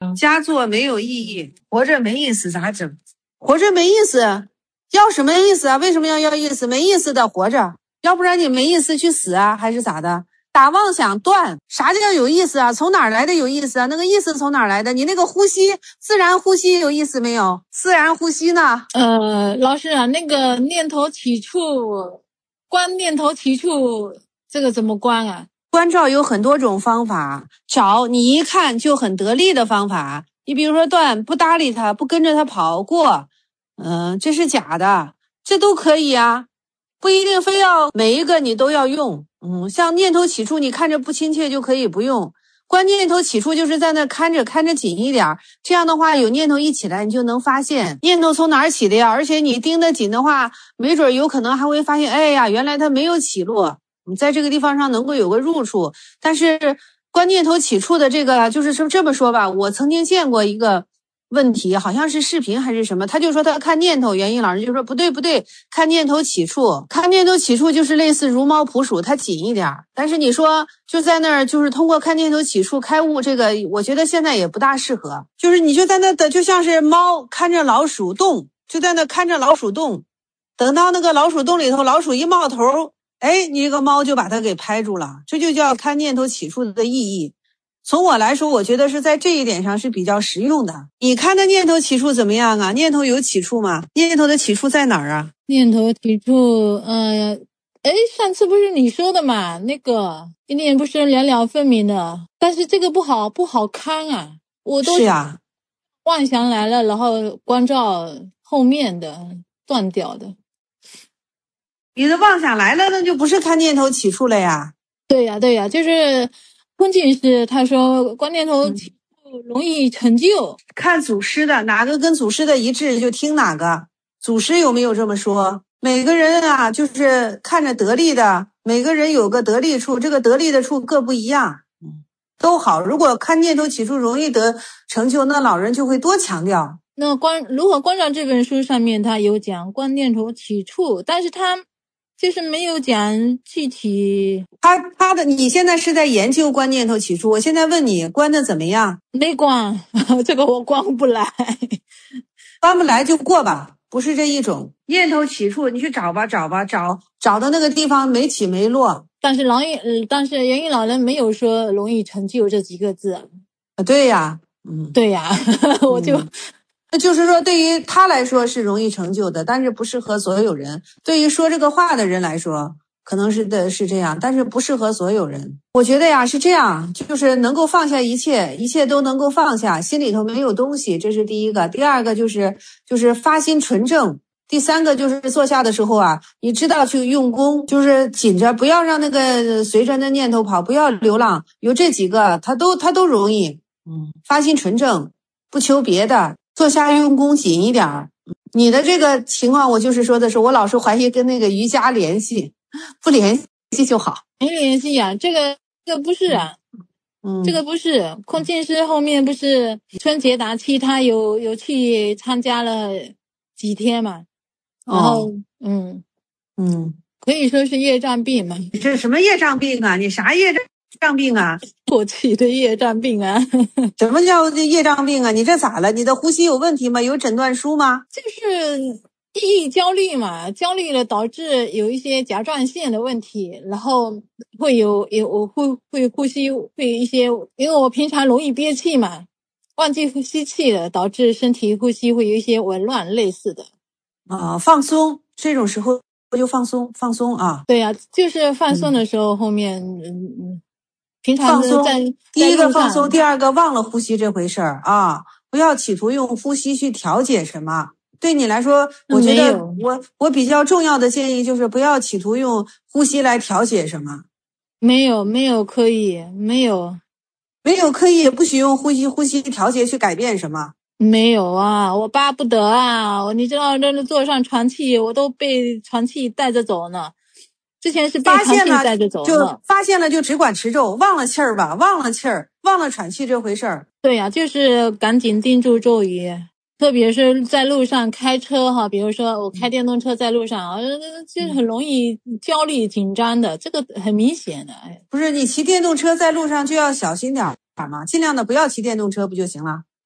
佳作没有意义，活着没意思咋整？活着没意思，要什么意思啊？为什么要意思？没意思的活着，要不然你没意思去死啊，还是咋的？打妄想断，啥叫有意思啊？从哪儿来的有意思啊？那个意思从哪儿来的？你那个呼吸，自然呼吸有意思没有？自然呼吸呢？ 老师啊，那个念头起处，观念头起处，这个怎么观啊？ 观照有很多种方法，找你一看就很得力的方法。你比如说断，不搭理他，不跟着他跑过，这是假的，这都可以啊，不一定非要每一个你都要用。像念头起处，你看着不亲切就可以不用。观念头起处就是在那看着紧一点，这样的话有念头一起来，你就能发现念头从哪儿起的呀。而且你盯得紧的话，没准有可能还会发现，哎呀，原来它没有起落。你在这个地方上能够有个入处，但是观念头起处的这个就是这么说吧，我曾经见过一个问题，好像是视频还是什么，他就说他看念头，袁毅老师就说不对，看念头起处，看念头起处就是类似如猫扑鼠，它紧一点，但是你说就在那儿就是通过看念头起处开悟，这个我觉得现在也不大适合，就是你就在那的就像是猫看着老鼠洞，就在那看着老鼠洞，等到那个老鼠洞里头，老鼠一冒头，哎，你这个猫就把它给拍住了，这就叫看念头起处的意义。从我来说，我觉得是在这一点上是比较实用的。你看的念头起处怎么样啊？念头有起处吗？念头的起处在哪儿啊？ 念头起处，上次不是你说的嘛？那个一念不生，两了分明的，但是这个不好看啊！我都是呀， 妄想来了，然后关照后面的断掉的。 你的妄想来了，那就不是看念头起处了呀。 对呀，就是空镜师他说观念头起处容易成就。 看祖师的哪个跟祖师的一致就听哪个。祖师有没有这么说？每个人啊，就是看着得力的，每个人有个得力处，这个得力的处各不一样，都好。如果看念头起处容易得成就，那老人就会多强调。 那如何观照这本书上面他有讲观念头起处，但是他就是没有讲具体。 他的你现在是在研究观念头起处，我现在问你观的怎么样？ 没观，这个我观不来。 观不来就过吧，不是这一种。念头起处你去找吧，找到那个地方没起没落。 但是元婴老人没有说容易成就这几个字。 对呀， 对呀，我就那就是说对于他来说是容易成就的，但是不适合所有人。对于说这个话的人来说可能是这样，但是不适合所有人。我觉得呀是这样，就是能够放下一切，一切都能够放下，心里头没有东西，这是第一个。第二个就是发心纯正。第三个就是坐下的时候啊，你知道去用功，就是紧着，不要让那个随着那念头跑，不要流浪。有这几个，他都容易。发心纯正，不求别的，坐下用功紧一点。你的这个情况，我就是说的是，我老是怀疑跟那个瑜伽联系，不联系就好。 没联系呀，这个不是啊。这个不是空镜师后面不是春节档期他有去参加了几天嘛，然后可以说是业障病嘛。 你这什么业障病啊？你啥业障病啊？ 过去的业障病啊。 什么叫业障病啊？你这咋了？你的呼吸有问题吗？有诊断书吗？ 就是抑郁焦虑嘛，焦虑了导致有一些甲状腺的问题，然后会会呼吸会一些，因为我平常容易憋气嘛，忘记呼吸气了，导致身体呼吸会有一些紊乱类似的。 放松，这种时候就放松啊。 对呀，就是放松的时候，后面平常放松，第一个放松，第二个忘了呼吸这回事儿啊，不要企图用呼吸去调节什么。对你来说，我觉得我比较重要的建议就是不要企图用呼吸来调节什么。 没有刻意，没有刻意，也不许用呼吸调节去改变什么。 没有啊，我巴不得啊！你知道，这坐上传气，我都被传气带着走呢。之前是被传气带着走就发现了就只管持咒，忘了气儿吧，忘了喘气这回事儿。 对呀，就是赶紧盯住咒语，特别是在路上开车哈，比如说我开电动车在路上，这很容易焦虑紧张的，这个很明显的。 不是你骑电动车在路上就要小心点嘛，尽量的不要骑电动车不就行了？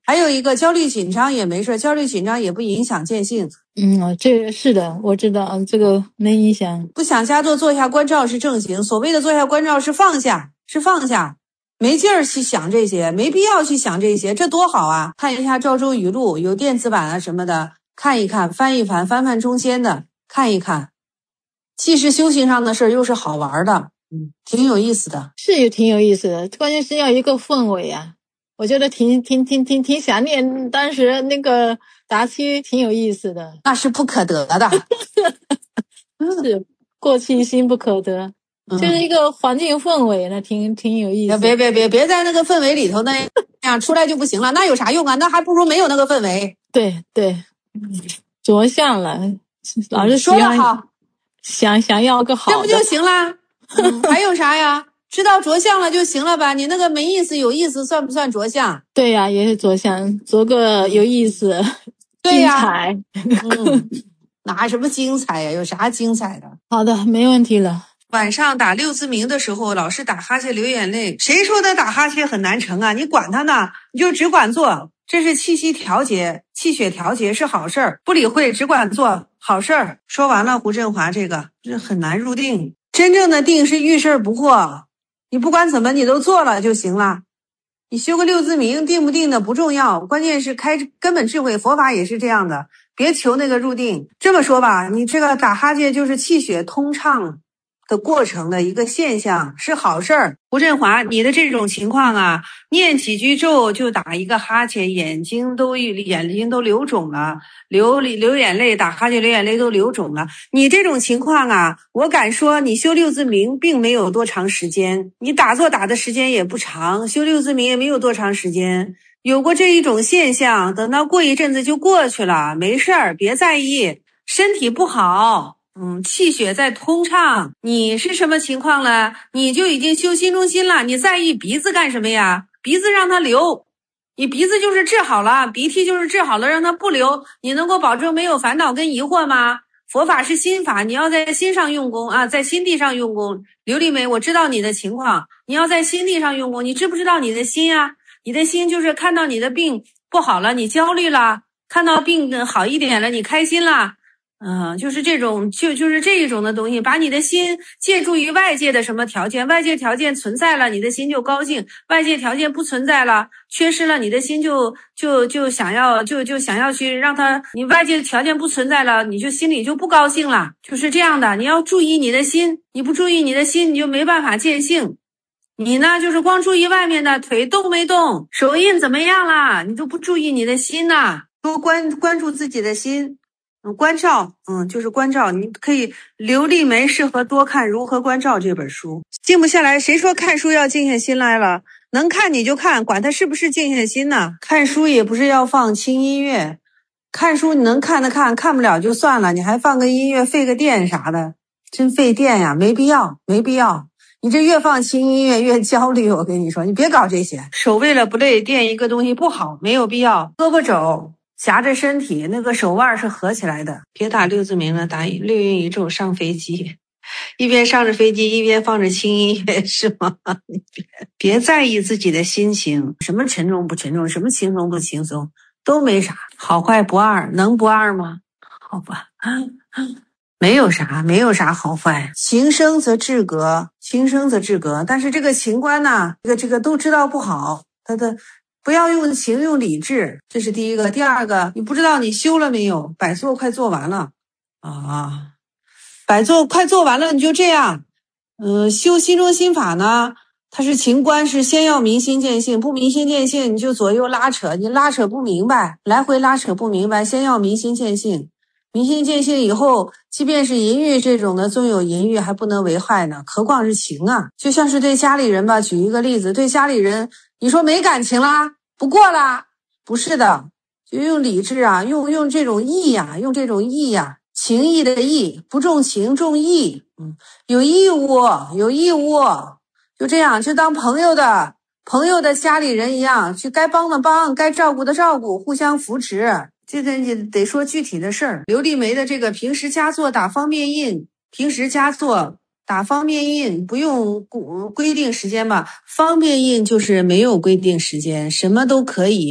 还有一个焦虑紧张也没事，焦虑紧张也不影响见性。 这个是的，我知道，这个没影响。 不想瞎做，坐下观照是正行。所谓的坐下观照是放下，没劲儿去想这些，没必要去想这些，这多好啊！看一下赵州语录，有电子版啊什么的，看一看，翻一翻，翻翻中间的，看一看。既是修行上的事儿，又是好玩的，挺有意思的。 是挺有意思的，关键是要一个氛围啊。我觉得挺想念当时那个达期，挺有意思的。 那是不可得的。 是过去心不可得，就是一个环境氛围呢，挺有意思。 别在那个氛围里头那样出来就不行了，那有啥用啊？那还不如没有那个氛围。 对，着相了，老是说得好， 想要个好的， 这不就行了？还有啥呀？知道着相了就行了吧？你那个没意思有意思算不算着相？ 对呀，也是着相，着个有意思， 对呀， 精彩。 哪什么精彩呀？有啥精彩的？ 好的，没问题了。 晚上打六字鸣的时候，老是打哈欠流眼泪，谁说的打哈欠很难成啊？你管他呢，你就只管做，这是气息调节、气血调节是好事儿，不理会只管做好事儿。说完了胡振华这很难入定，真正的定是遇事不惑，你不管怎么你都做了就行了。你修个六字鸣定不定的不重要，关键是开根本智慧，佛法也是这样的，别求那个入定。这么说吧，你这个打哈欠就是气血通畅的过程的一个现象，是好事儿。胡振华，你的这种情况啊，念几句咒就打一个哈欠，眼睛都流肿了，流眼泪，打哈欠流眼泪都流肿了。你这种情况啊，我敢说你修六字鸣并没有多长时间，你打坐打的时间也不长，修六字鸣也没有多长时间。有过这一种现象，等到过一阵子就过去了，没事儿，别在意，身体不好。气血在通畅，你是什么情况了？你就已经修心中心了，你在意鼻子干什么呀？鼻子让它流，你鼻子就是治好了，鼻涕就是治好了，让它不流，你能够保证没有烦恼跟疑惑吗？佛法是心法，你要在心上用功啊，在心地上用功。刘丽梅，我知道你的情况，你要在心地上用功，你知不知道你的心啊？你的心就是看到你的病不好了，你焦虑了，看到病好一点了，你开心了。就是这种，就是这一种的东西，把你的心借助于外界的什么条件，外界条件存在了，你的心就高兴；外界条件不存在了，缺失了，你的心就想要去让它，你外界条件不存在了，你就心里就不高兴了，就是这样的。你要注意你的心，你不注意你的心，你就没办法见性。你呢，就是光注意外面的，腿动没动，手印怎么样啦，你都不注意你的心呐，多关注自己的心。关照，就是关照。你可以，刘丽梅适合多看《如何关照》这本书。静不下来，谁说看书要静下心来了？能看你就看，管它是不是静下心呢？看书也不是要放轻音乐，看书你能看的看，看不了就算了，你还放个音乐费个电啥的，真费电呀，没必要。你这越放轻音乐越焦虑，我跟你说，你别搞这些。手为了不累，垫一个东西不好，没有必要。胳膊肘夹着身体，那个手腕是合起来的。别打六字鸣了，打六运一咒上飞机，一边上着飞机一边放着轻音乐，是吗？别在意自己的心情，什么沉重不沉重，什么轻松不轻松，都没啥。好坏不二，能不二吗？好吧，没有啥好坏。情生则致格，但是这个情观呢，这个都知道不好，他的。不要用情，用理智，这是第一个。第二个，你不知道你修了没有，百座快做完了啊，百座快做完了，你就这样。修心中心法呢，它是情观，是先要明心见性，不明心见性你就左右拉扯，你拉扯不明白，来回拉扯不明白，先要明心见性。明心见性以后，即便是淫欲这种的，纵有淫欲还不能为害呢，何况是情啊？就像是对家里人吧，举一个例子，对家里人，你说没感情啦，不过啦，不是的，就用理智啊，用这种义呀，情义的义，不重情重义，有义务，就这样，就当朋友的家里人一样，去该帮的帮，该照顾的照顾，互相扶持。这个你得说具体的事儿。刘丽梅的这个平时加坐打方便印，不用规定时间吧？方便印就是没有规定时间，什么都可以，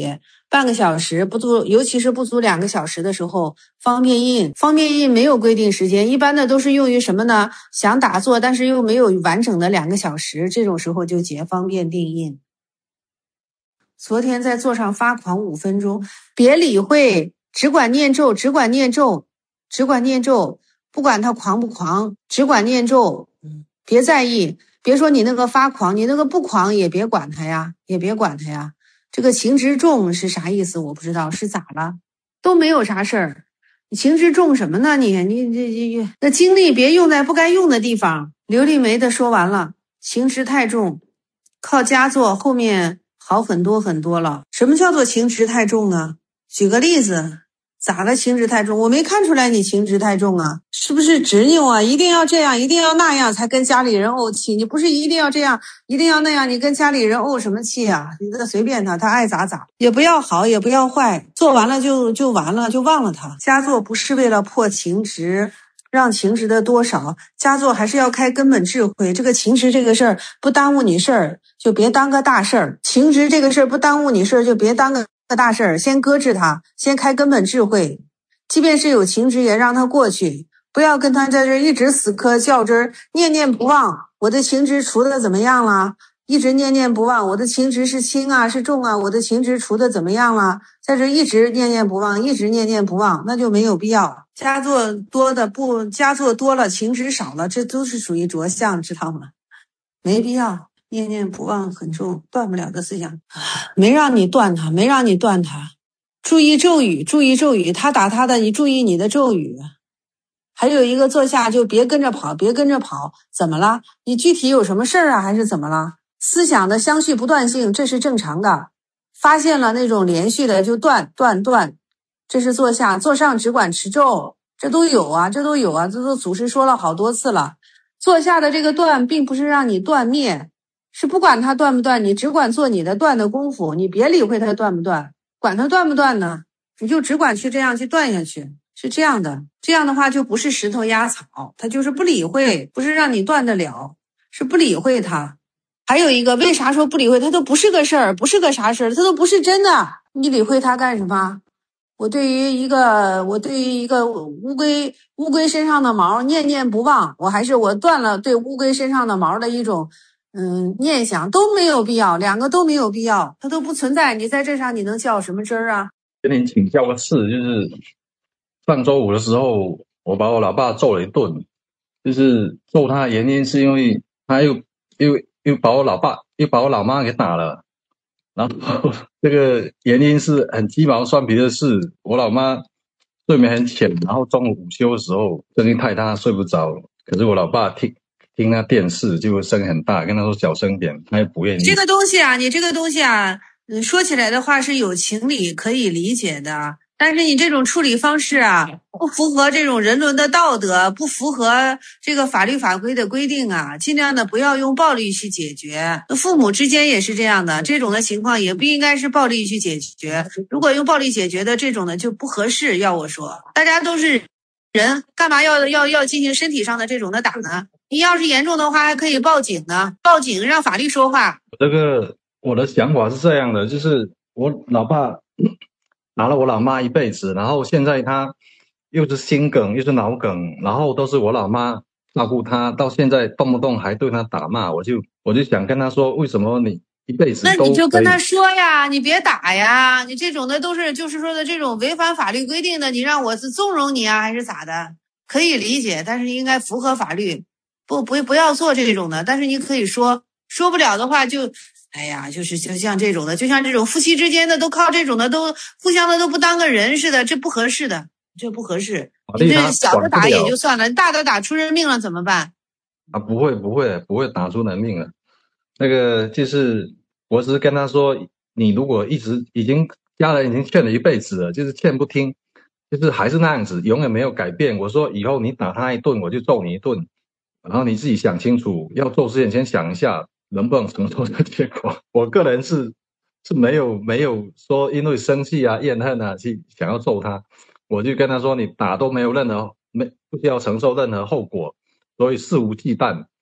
半个小时不足，尤其是不足2个小时的时候，方便印。方便印没有规定时间，一般的都是用于什么呢？想打坐，但是又没有完整的2个小时，这种时候就结方便定印。昨天在座上发狂5分钟，别理会，只管念咒，只管念咒，只管念咒，不管他狂不狂，只管念咒，别在意，别说你那个发狂，你那个不狂也别管他呀，也别管他呀。这个情执重是啥意思？我不知道是咋了，都没有啥事儿，你情执重什么呢？你那精力别用在不该用的地方。琉璃梅的说完了，情执太重，靠家做后面好很多很多了。什么叫做情执太重呢？举个例子，咋了？情执太重？我没看出来你情执太重啊，是不是执拗啊？一定要这样，一定要那样才跟家里人怄气。你不是一定要这样，一定要那样，你跟家里人怄什么气啊？你这随便他爱咋咋，也不要好，也不要坏，做完了就完了，就忘了他。家做不是为了破情执，让情执的多少，家做还是要开根本智慧。这个情执这个事儿不耽误你事儿，就别当个大事儿；情执这个事儿不耽误你事儿，就别当个大事儿。先搁置它，先开根本智慧。即便是有情执，也让它过去，不要跟他在这一直死磕较真儿，念念不忘。我的情执除的怎么样了？一直念念不忘，我的情执是轻啊是重啊？我的情执除的怎么样了？在这一直念念不忘，一直念念不忘，那就没有必要。家做多了，情执少了，这都是属于着相，知道吗？没必要。念念不忘很重，断不了的思想，没让你断它，没让你断它。注意咒语，注意咒语，他打他的，你注意你的咒语。还有一个坐下就别跟着跑，别跟着跑，怎么了？你具体有什么事儿啊，还是怎么了？思想的相续不断性，这是正常的。发现了那种连续的就断，这是坐下。坐上只管持咒，这都有啊，这都祖师说了好多次了。坐下的这个断，并不是让你断灭，是不管它断不断，你只管做你的断的功夫，你别理会它断不断。管它断不断呢，你就只管去这样去断下去，是这样的。这样的话就不是石头压草，它就是不理会，不是让你断得了，是不理会它。还有一个，为啥说不理会？它都不是个事儿，不是个啥事儿，它都不是真的，你理会它干什么？我对于一个乌龟身上的毛念念不忘，我断了对乌龟身上的毛的一种念想，都没有必要，两个都没有必要，它都不存在。你在这上你能较什么真儿啊？ 跟您请教个事，就是上周五的时候，我把我老爸揍了一顿，就是揍他的原因是因为他又把我老妈给打了，然后这个原因是很鸡毛蒜皮的事，我老妈睡眠很浅，然后中午午休的时候声音太大睡不着，可是我老爸听那电视就声音很大，跟他说小声点，他也不愿意。 你这个东西啊，说起来的话是有情理可以理解的，但是你这种处理方式啊，不符合这种人伦的道德，不符合这个法律法规的规定啊，尽量的不要用暴力去解决。父母之间也是这样的，这种的情况也不应该是暴力去解决。如果用暴力解决的这种的就不合适，要我说，大家都是人，干嘛要进行身体上的这种的打呢？你要是严重的话，还可以报警呢，报警让法律说话。 我的想法是这样的，就是我老爸打了我老妈一辈子，然后现在他又是心梗又是脑梗，然后都是我老妈照顾他，到现在动不动还对他打骂，我就想跟他说，为什么你一辈子都那你就跟他说呀，你别打呀，你这种的都是就是说的这种违反法律规定的，你让我是纵容你啊，还是咋的？可以理解，但是应该符合法律，不要做这种的。但是你可以说不了的话就。哎呀，就像这种的，就像这种夫妻之间的都靠这种的，都互相的都不当个人似的，这不合适的，这不合适。你这小的打也就算了，大的打出人命了怎么办？ 啊，不会打出人命了。那个就是我只是跟他说，你如果家人已经劝了一辈子了，就是劝不听，就是还是那样子，永远没有改变。我说以后你打他一顿，我就揍你一顿，然后你自己想清楚，要揍之前先想一下。能不能承受这个结果？我个人是没有说因为生气啊、怨恨啊去想要揍他，我就跟他说，你打都没有不需要承受任何后果，所以肆无忌惮。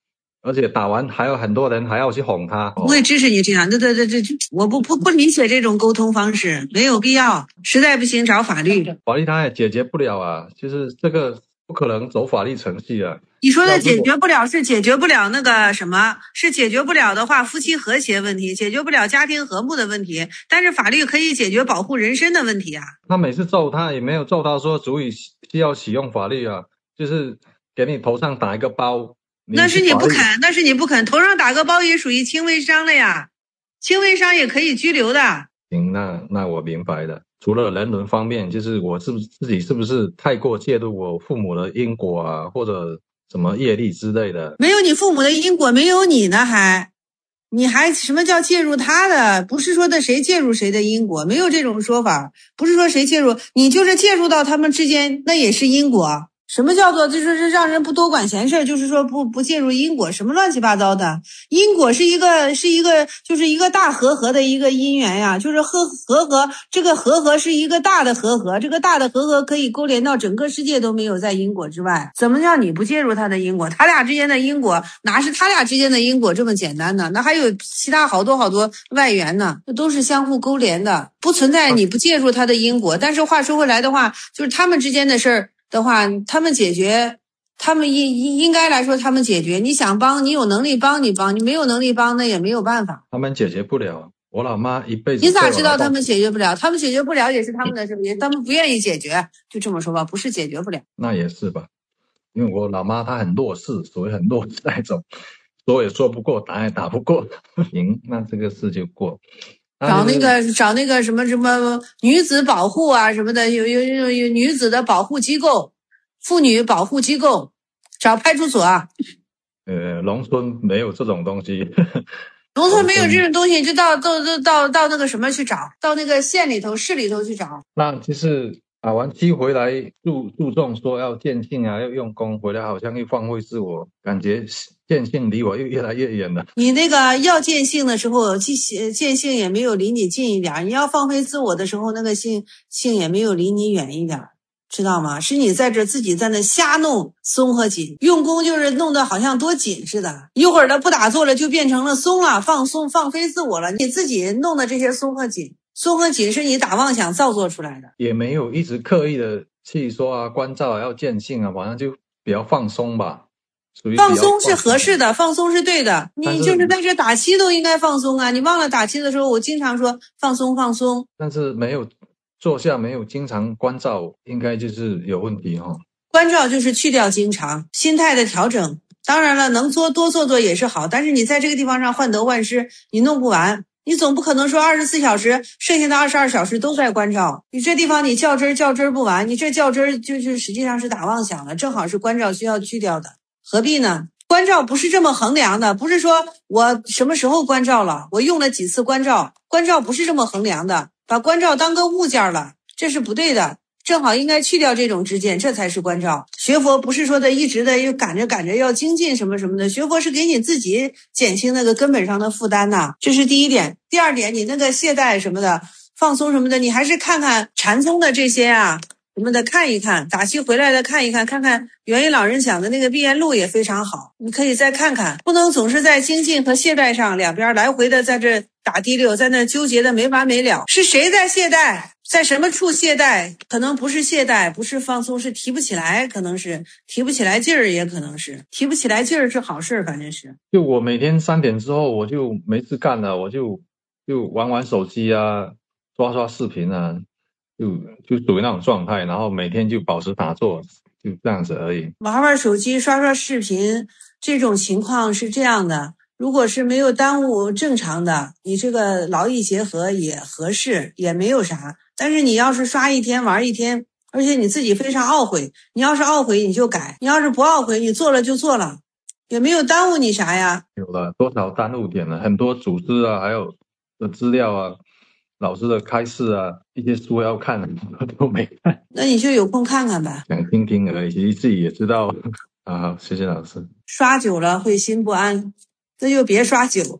而且打完还有很多人还要去哄他。 不会支持你这样，这，我不理解这种沟通方式，没有必要，实在不行找法律。 法律它也解决不了啊，就是这个不可能走法律程序啊。 你说的解决不了是解决不了那个什么，是解决不了的话，夫妻和谐问题，解决不了家庭和睦的问题，但是法律可以解决保护人身的问题啊。 他每次揍他也没有揍到说足以需要启用法律啊，就是给你头上打一个包。 那是你不肯，那是你不肯，头上打个包也属于轻微伤了呀，轻微伤也可以拘留的。 行，那我明白了。除了人伦方面，就是我自己是不是太过介入我父母的因果啊，或者什么业力之类的？ 没有你父母的因果，没有你呢，你还什么叫介入他的？不是说的谁介入谁的因果，没有这种说法。不是说谁介入，你就是介入到他们之间，那也是因果。什么叫做就是让人不多管闲事，就是说不介入因果，什么乱七八糟的。因果是一个就是一个大和合的一个因缘呀，就是和合，这个和合是一个大的和合，这个大的和合可以勾连到整个世界都没有在因果之外。怎么叫你不介入他的因果？他俩之间的因果哪是他俩之间的因果这么简单呢？那还有其他好多外缘呢，这都是相互勾连的，不存在你不介入他的因果。但是话说回来的话，就是他们之间的事儿的话，他们解决，他们应该来说他们解决。你想帮，你有能力帮你帮，你没有能力帮，那也没有办法。 他们解决不了。我老妈一辈子。 你咋知道他们解决不了？他们解决不了也是他们的事情，他们不愿意解决，就这么说吧，不是解决不了。 那也是吧，因为我老妈她很弱势，属于很弱势那种，说也说不过，打也打不过。行，那这个事就过。 找那个什么女子保护啊什么的，有女子的保护机构，妇女保护机构，找派出所啊。 农村没有这种东西。 农村没有这种东西，就到那个什么去找，到那个县里头、市里头去找。 那就是打完鸡回来注重说要见性啊，要用功，回来好像又放飞自我，感觉见性离我又越来越远了。 你那个要见性的时候，见性也没有离你近一点，你要放飞自我的时候，那个性也没有离你远一点。知道吗？是你在这自己在那瞎弄松和紧，用功就是弄得好像多紧似的，一会儿的不打坐了就变成了松了，放松放飞自我了。你自己弄的这些松和紧是你打妄想造作出来的， 也没有一直刻意的去说啊关照啊要见性啊，反正就比较放松吧。 放松是合适的，放松是对的。你就是在这打七都应该放松啊！你忘了打七的时候，我经常说放松放松， 但是没有坐下，没有经常关照，应该就是有问题哈。 关照就是去掉经常，心态的调整。当然了，能多做也是好，但是你在这个地方上患得患失，你弄不完。你总不可能说24小时，剩下的22小时都在关照。你这地方你较真儿不完，你这较真儿就是实际上是打妄想了，正好是关照需要去掉的，何必呢？关照不是这么衡量的，不是说我什么时候关照了，我用了几次关照不是这么衡量的，把关照当个物件了，这是不对的。正好应该去掉这种执见，这才是关照。学佛不是说的一直的又赶着要精进什么什么的，学佛是给你自己减轻那个根本上的负担呐，这是第一点。第二点，你那个懈怠什么的、放松什么的，你还是看看禅宗的这些啊什么的，看一看，打七回来的看一看，看看元一老人讲的那个闭眼录也非常好，你可以再看看，不能总是在精进和懈怠上两边来回的在这打滴溜，在那纠结的没完没了。是谁在懈怠？在什么处懈怠？可能不是懈怠，不是放松，是提不起来，可能是提不起来劲儿，也可能是提不起来劲儿是好事，反正是。 就我每天3点之后我就没事干了，我就玩手机啊，刷视频啊，就属于那种状态，然后每天就保持打坐，就这样子而已。 玩手机、刷视频，这种情况是这样的。如果是没有耽误正常的，你这个劳逸结合也合适，也没有啥。但是你要是刷一天玩一天，而且你自己非常懊悔，你要是懊悔你就改，你要是不懊悔你做了就做了，也没有耽误你啥呀。 有了多少耽误点了，很多组织啊，还有的资料啊，老师的开示啊，一些书要看都没看。 那你就有空看看吧， 想听听而已，其实自己也知道。好，谢谢老师。 刷久了会心不安，那就别刷久。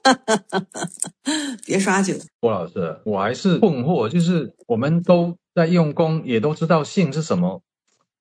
别刷久。 郭老师，我还是困惑，就是我们都在用功，也都知道性是什么，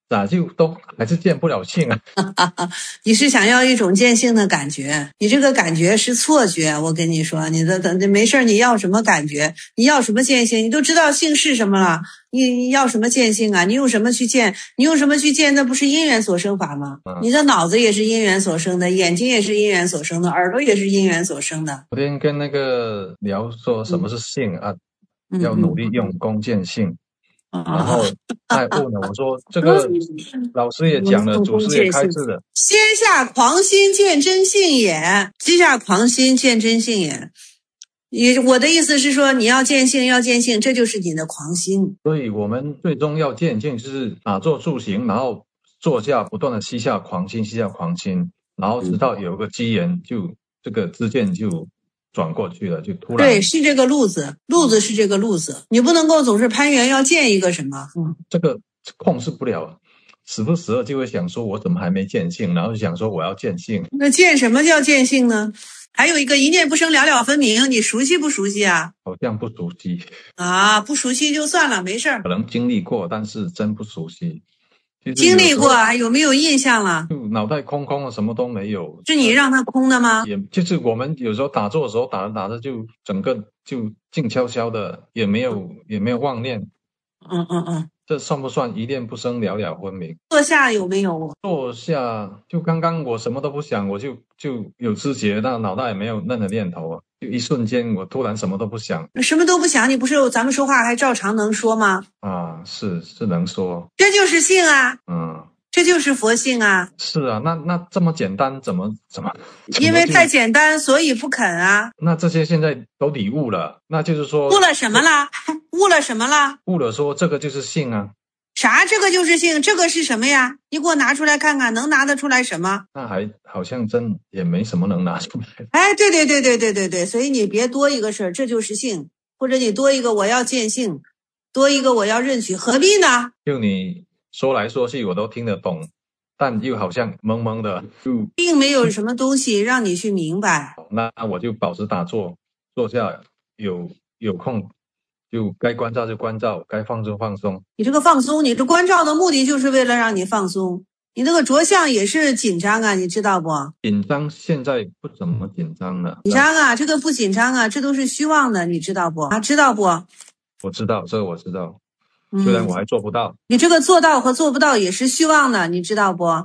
咋就都还是见不了性啊？ 你是想要一种见性的感觉，你这个感觉是错觉。我跟你说，你没事，你要什么感觉？你要什么见性？你都知道性是什么了，你要什么见性啊？你用什么去见？你用什么去见？那不是因缘所生法吗？你的脑子也是因缘所生的，眼睛也是因缘所生的，耳朵也是因缘所生的。 昨天跟那个聊说什么是性啊，要努力用功见性。然后再问了我说这个老师也讲了，祖师也开示了， 先下狂心见真性也，先下狂心见真性也。我的意思是说，你要见性，要见性，这就是你的狂心。 所以我们最终要见性，就是打坐住行，然后坐下不断的吸下狂心，吸下狂心，然后直到有个机缘，就这个知见就转过去了，就突然。 对，是这个路子是这个路子，你不能够总是攀缘要见一个什么。 这个控制不了，时不时就会想说，我怎么还没见性？然后就想说我要见性。 那见什么叫见性呢？还有一个一念不生，了了分明，你熟悉不熟悉啊？ 好像不熟悉啊，不熟悉就算了，没事儿。 可能经历过，但是真不熟悉。 经历过啊，有没有印象了？ 就脑袋空空的，什么都没有。 是你让它空的吗？ 也就是我们有时候打坐的时候，打着打着就整个就静悄悄的，也没有妄念。这算不算一念不生，了了分明？ 坐下有没有？ 坐下就刚刚我什么都不想，我就有知觉，但脑袋也没有任何念头啊，就一瞬间我突然什么都不想。 什么都不想，你不是咱们说话还照常能说吗？ 啊，是能说， 这就是性啊。这就是佛性啊。 是啊，那这么简单，怎么因为太简单，所以不肯啊。 那这些现在都领悟了，那就是说悟了什么啦？悟了什么啦？ 悟了说这个就是性啊。 啥？这个就是性？这个是什么呀？你给我拿出来看看，能拿得出来什么？ 那还好像真也没什么能拿出来。 哎，对，所以你别多一个事儿，这就是性，或者你多一个我要见性，多一个我要认取，何必呢？ 就你说来说去我都听得懂，但又好像懵懵的，就并没有什么东西让你去明白。 那我就保持打坐，坐下有空就该关照就关照，该放松放松。 你这个放松，你这关照的目的就是为了让你放松。你那个着相也是紧张啊，你知道不？ 紧张现在不怎么紧张了。 紧张啊，这个不紧张啊，这都是虚妄的，你知道不？啊，知道不？ 我知道，这个我知道，虽然我还做不到。 你这个做到和做不到也是虚妄的，你知道不？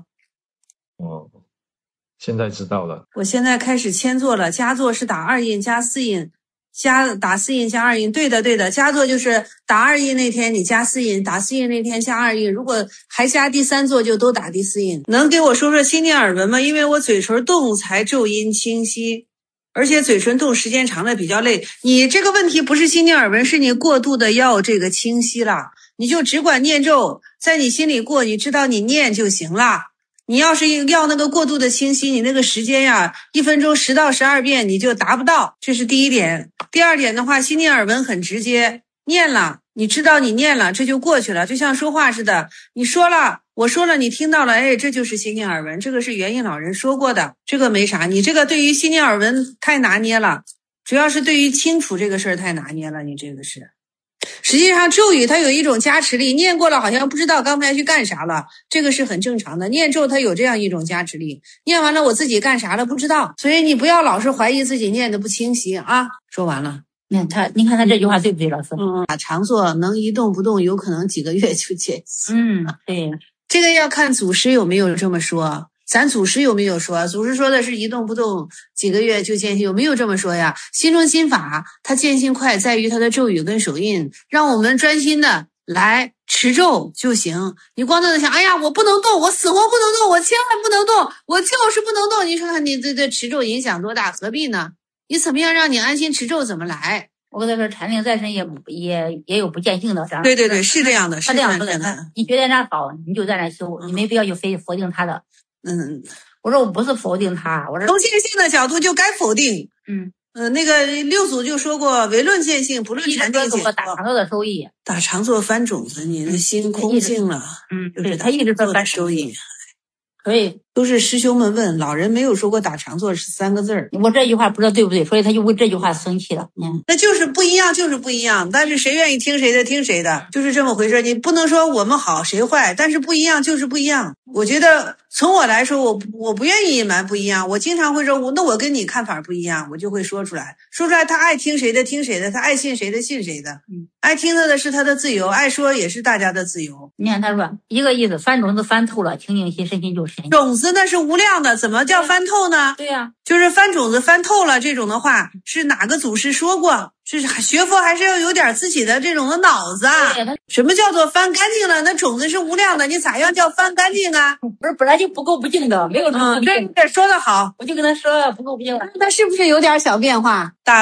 现在知道了。 我现在开始签做了，加做是打2印加4印，打4印加2印，对的，加做就是打2印那天你加4印，打4印那天加2印，如果还加第3做就都打第4印。能给我说说心念耳闻吗？因为我嘴唇动才咒音清晰，而且嘴唇动时间长了比较累。你这个问题不是心念耳闻，是你过度的要这个清晰了，你就只管念咒，在你心里过，你知道你念就行了。你要是要那个过度的清晰，你那个时间呀，1分钟10到12遍你就达不到，这是第一点。第二点的话，心念耳闻很直接，念了，你知道你念了，这就过去了，就像说话似的，你说了，我说了，你听到了，哎，这就是心念耳闻，这个是元印老人说过的，这个没啥。你这个对于心念耳闻太拿捏了，主要是对于清楚这个事儿太拿捏了，你这个是。实际上咒语它有一种加持力，念过了好像不知道刚才去干啥了，这个是很正常的。念咒它有这样一种加持力，念完了我自己干啥了不知道，所以你不要老是怀疑自己念的不清晰啊。说完了。 你看他这句话对不对，老师？ 常坐能一动不动，有可能几个月就见性。 对， 这个要看祖师有没有这么说。咱祖师有没有说？祖师说的是一动不动几个月就见性，有没有这么说呀？心中心法它见性快在于它的咒语跟手印，让我们专心的来持咒就行。你光在那想，哎呀，我不能动，我死活不能动，我千万不能动，我就是不能动。你说看你这持咒影响多大，何必呢？你怎么样让你安心持咒怎么来？ 我跟他说，禅定在身也有不见性的。 对，是这样的，是这样的。你觉得那好，你就在那修，你没必要就非否定他的。我说我不是否定他，我说从见性的角度就该否定。那个六祖就说过，唯论见性，不论禅定解脱。 打长坐的收益， 打长坐翻种子，你的心空净了。 对，他一直说翻收益。 所以都是师兄们问，老人没有说过打长坐是3个字儿。 我这句话不知道对不对，所以他就为这句话生气了。 那就是不一样，就是不一样。但是谁愿意听谁的，听谁的，就是这么回事。你不能说我们好谁坏，但是不一样就是不一样。我觉得从我来说，我不愿意隐瞒不一样。我经常会说，那我跟你看法不一样，我就会说出来。说出来，他爱听谁的听谁的，他爱信谁的信谁的。爱听他的是他的自由，爱说也是大家的自由。 你看他说一个意思，翻种子翻透了，清净心身心就神。 种子那是无量的，怎么叫翻透呢？ 对呀， 就是翻种子翻透了这种的话，是哪个祖师说过？是学佛还是要有点自己的这种的脑子啊？什么叫做翻干净了？那种子是无量的，你咋样叫翻干净啊？ 不是本来就不够不净的，没有什么不净。 对，说得好， 我就跟他说不够不净了。 那是不是有点小变化？打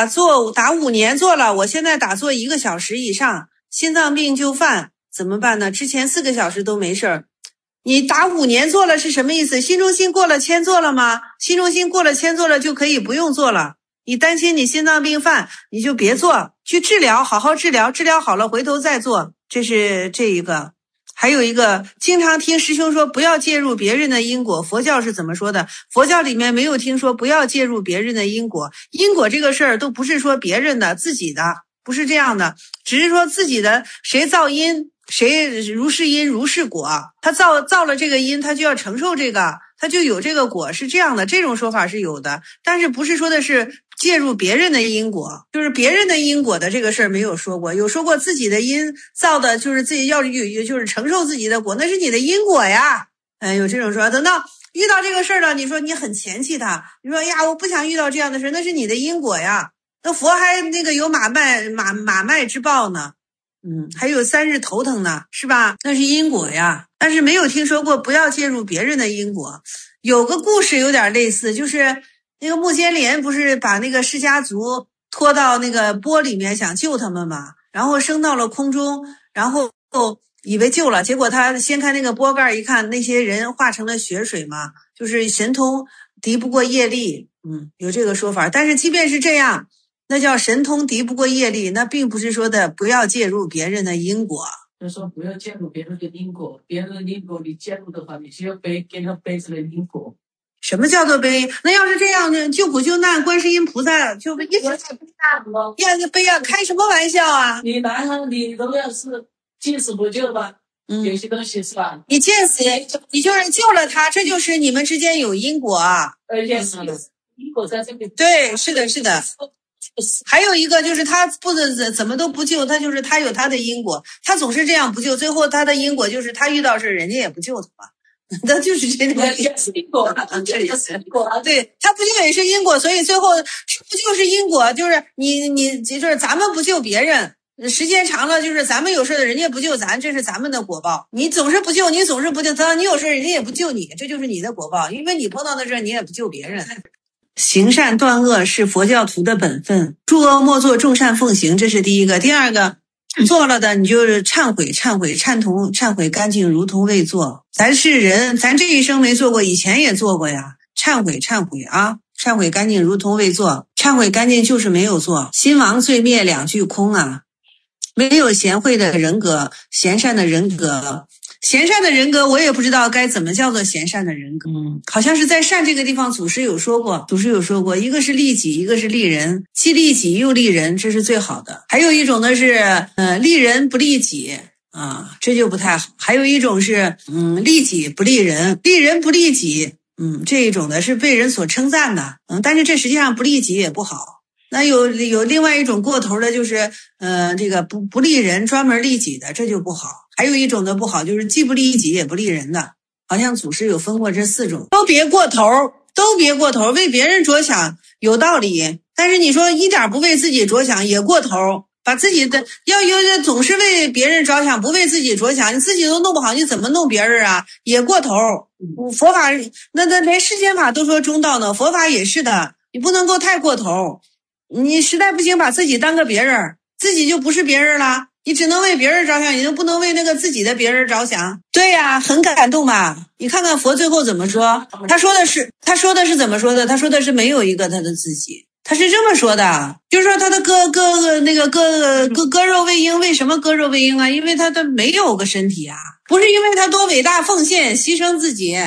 5年坐了，我现在打坐1个小时以上，心脏病就犯，怎么办呢？之前4个小时都没事儿。你打5年做了是什么意思？心中心过了1000做了吗？心中心过了1000做了就可以不用做了。你担心你心脏病犯，你就别做，去治疗，好好治疗，治疗好了回头再做。这是这一个。还有一个，经常听师兄说不要介入别人的因果，佛教是怎么说的？佛教里面没有听说不要介入别人的因果。因果这个事儿都不是说别人的，自己的，不是这样的，只是说自己的，谁造因谁如是因如是果，他造了这个因，他就要承受这个，他就有这个果，是这样的。这种说法是有的，但是不是说的是介入别人的因果，就是别人的因果的这个事儿没有说过，有说过自己的因造的，就是自己要就是承受自己的果，那是你的因果呀。有这种说，等到遇到这个事儿了，你说你很嫌弃他，你说呀我不想遇到这样的事，那是你的因果呀。那佛还那个有马麦之报呢。还有3日头疼呢，是吧？那是因果呀，但是没有听说过不要介入别人的因果。有个故事有点类似，就是那个目犍连不是把那个释迦族拖到那个钵里面想救他们嘛，然后升到了空中，然后以为救了，结果他掀开那个钵盖一看，那些人化成了血水嘛，就是神通敌不过业力。有这个说法，但是即便是这样，那叫神通敌不过业力，那并不是说的不要介入别人的因果。 就是说不要介入别人的因果，别人的因果你介入的话，你就要跟他背这个因果。 什么叫做背？那要是这样呢？救苦救难，观世音菩萨就一直要背啊，开什么玩笑啊？ 你然后你如果要是见死不救吧，有些东西是吧？ 你见死，你就是救了他，这就是你们之间有因果啊。 而且是因果在这里。 对，是的，是的。还有一个就是他不怎么都不救，他就是他有他的因果，他总是这样不救，最后他的因果就是他遇到事人家也不救他嘛，那就是这个因果，这也是因果。 对，他不救也是因果，所以最后不就是因果，就是你就是咱们不救别人，时间长了就是咱们有事的人家不救咱，这是咱们的果报。你总是不救，你总是不救他，你有事人家也不救你，这就是你的果报，因为你碰到的事你也不救别人。行善断恶是佛教徒的本分，诸恶莫作，众善奉行，这是第一个。第二个，做了的你就是忏悔干净，如同未做。咱是人，咱这一生没做过，以前也做过呀。忏悔啊，忏悔干净，如同未做。忏悔干净就是没有做。心亡罪灭两句空啊，没有贤惠的人格，贤善的人格。贤善的人格我也不知道该怎么叫做贤善的人格。好像是在善这个地方祖师有说过，一个是利己，一个是利人，既利己又利人，这是最好的。还有一种呢是利人不利己啊，这就不太好。还有一种是利己不利人，利人不利己，这一种呢是被人所称赞的，但是这实际上不利己也不好。那有另外一种过头的就是这个不利人专门利己的，这就不好。还有一种的不好就是既不利己也不利人的，好像祖师有分过这4种，都别过头，为别人着想有道理，但是你说一点不为自己着想也过头，把自己的要总是为别人着想不为自己着想，你自己都弄不好你怎么弄别人啊，也过头。佛法那连世间法都说中道呢，佛法也是的，你不能够太过头，你实在不行把自己当个别人，自己就不是别人了，你只能为别人着想，你就不能为那个自己的别人着想。对呀，很感动吧？你看看佛最后怎么说，他说的是怎么说的？他说的是没有一个他的自己，他是这么说的，就是说他的割肉喂鹰，为什么割肉喂鹰啊？因为他没有个身体啊，不是因为他多伟大奉献牺牲自己，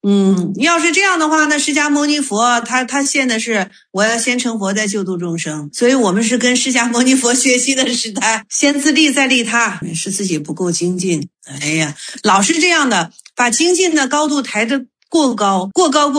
要是这样的话，那释迦牟尼佛他现的是我要先成佛再救度众生，所以我们是跟释迦牟尼佛学习的时代，先自利再利他，是自己不够精进。哎呀，老是这样的，把精进的高度抬得过高。